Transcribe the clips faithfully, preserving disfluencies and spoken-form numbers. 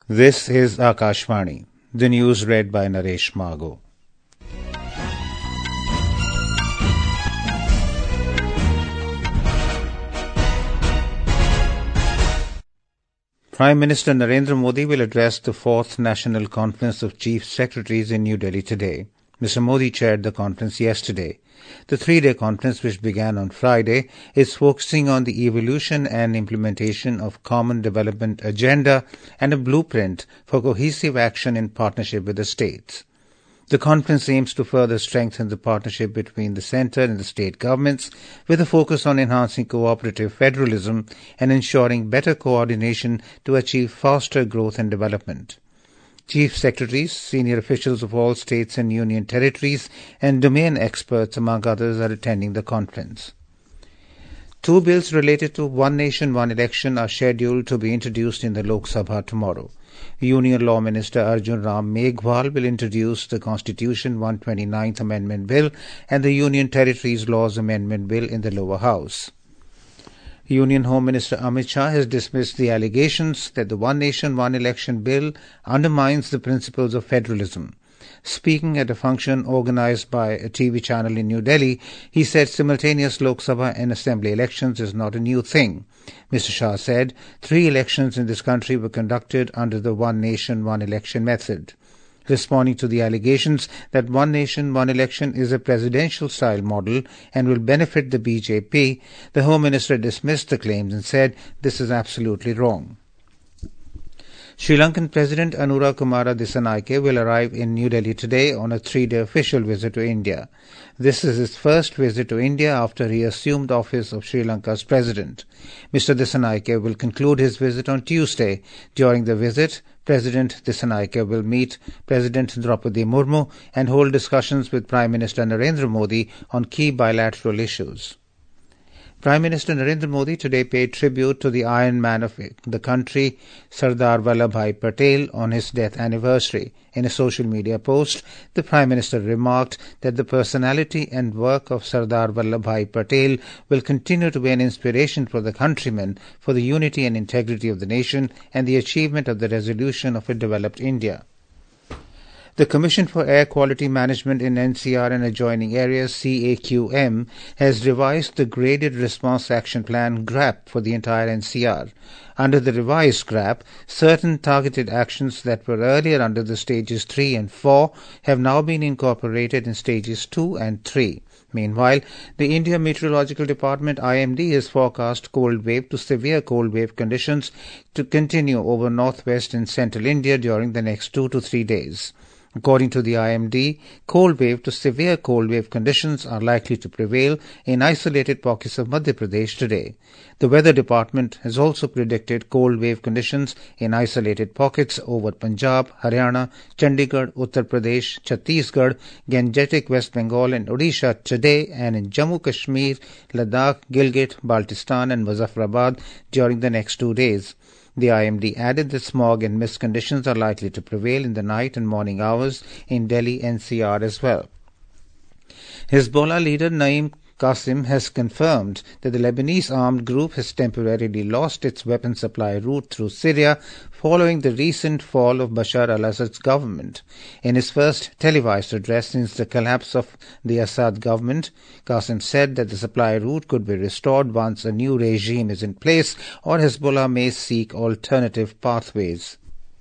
This is Akashvani. The news read by Naresh Margo. Prime Minister Narendra Modi will address the fourth National Conference of Chief Secretaries in New Delhi today. Mister Modi chaired the conference yesterday. The three-day conference, which began on Friday, is focusing on the evolution and implementation of Common Development Agenda and a blueprint for cohesive action in partnership with the states. The conference aims to further strengthen the partnership between the centre and the state governments, with a focus on enhancing cooperative federalism and ensuring better coordination to achieve faster growth and development. Chief secretaries, senior officials of all states and union territories, and domain experts, among others, are attending the conference. Two bills related to One Nation, One Election are scheduled to be introduced in the Lok Sabha tomorrow. Union Law Minister Arjun Ram Meghwal will introduce the Constitution one hundred twenty-ninth Amendment Bill and the Union Territories Laws Amendment Bill in the lower house. Union Home Minister Amit Shah has dismissed the allegations that the One Nation, One Election Bill undermines the principles of federalism. Speaking at a function organized by a T V channel in New Delhi, he said simultaneous Lok Sabha and Assembly elections is not a new thing. Mister Shah said three elections in this country were conducted under the One Nation, One Election method. Responding to the allegations that One Nation, One Election is a presidential-style model and will benefit the B J P, the Home Minister dismissed the claims and said this is absolutely wrong. Sri Lankan President Anura Kumara Dissanayake will arrive in New Delhi today on a three-day official visit to India. This is his first visit to India after he assumed office of Sri Lanka's president. Mister Dissanayake will conclude his visit on Tuesday. During the visit, President Dissanayake will meet President Draupadi Murmu and hold discussions with Prime Minister Narendra Modi on key bilateral issues. Prime Minister Narendra Modi today paid tribute to the Iron Man of the country, Sardar Vallabhbhai Patel, on his death anniversary. In a social media post, the Prime Minister remarked that the personality and work of Sardar Vallabhbhai Patel will continue to be an inspiration for the countrymen for the unity and integrity of the nation and the achievement of the resolution of a developed India. The Commission for Air Quality Management in N C R and adjoining areas, C A Q M, has revised the Graded Response Action Plan G R A P for the entire N C R. Under the revised G R A P, certain targeted actions that were earlier under the stages three and four have now been incorporated in stages two and three. Meanwhile, the India Meteorological Department I M D has forecast cold wave to severe cold wave conditions to continue over northwest and central India during the next two to three days. According to the I M D, cold wave to severe cold wave conditions are likely to prevail in isolated pockets of Madhya Pradesh today. The Weather Department has also predicted cold wave conditions in isolated pockets over Punjab, Haryana, Chandigarh, Uttar Pradesh, Chhattisgarh, Gangetic West Bengal and Odisha today, and in Jammu Kashmir, Ladakh, Gilgit, Baltistan and Muzaffarabad during the next two days. The I M D added that smog and mist conditions are likely to prevail in the night and morning hours in Delhi N C R as well. Hezbollah leader Naim Qasim has confirmed that the Lebanese armed group has temporarily lost its weapon supply route through Syria following the recent fall of Bashar al-Assad's government. In his first televised address since the collapse of the Assad government, Qasim said that the supply route could be restored once a new regime is in place or Hezbollah may seek alternative pathways.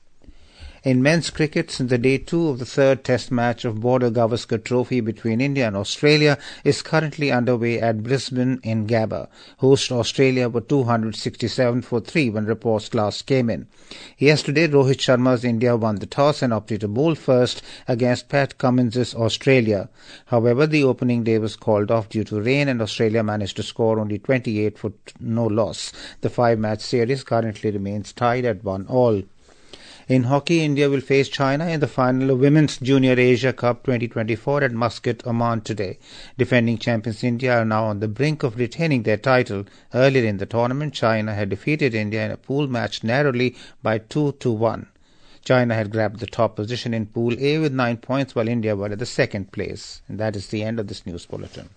In men's cricket, the day two of the third test match of Border Gavaskar Trophy between India and Australia is currently underway at Brisbane in Gabba. Host Australia were two hundred sixty-seven for three when reports last came in. Yesterday, Rohit Sharma's India won the toss and opted to bowl first against Pat Cummins' Australia. However, the opening day was called off due to rain and Australia managed to score only twenty-eight for no loss. The five-match series currently remains tied at one all. In hockey, India will face China in the final of Women's Junior Asia Cup twenty twenty-four at Muscat, Oman today. Defending champions India are now on the brink of retaining their title. Earlier in the tournament, China had defeated India in a pool match narrowly by two to one. China had grabbed the top position in Pool A with nine points while India were at the second place. And that is the end of this news bulletin.